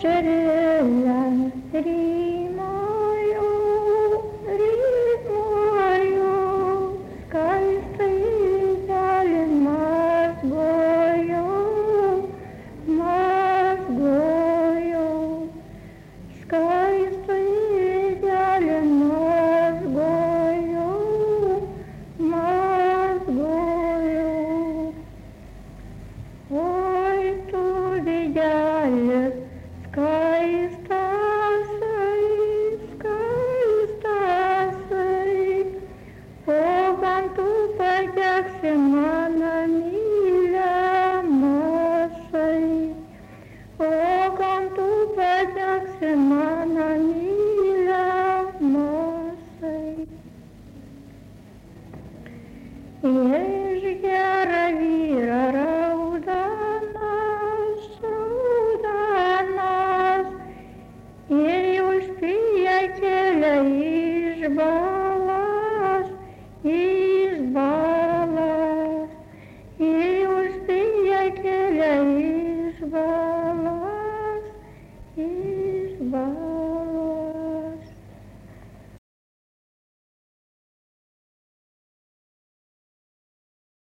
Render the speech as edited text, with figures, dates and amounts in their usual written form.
Dulcerele rimoju, rimoju, skaistai zeli mazgoju, mazgoju, skaistai zeli mazgoju, mazgoju. Oi, tu didelis, skaistasai, skaistasai, o kam tu pateksi mano myliamasai, o kam tu pateksi mano myliamasai. Iš gerą vyrą raudanas, raudanas, ir jūs priekelia išbalas, išbalas, ir jūs priekelia išbalas, išbalas.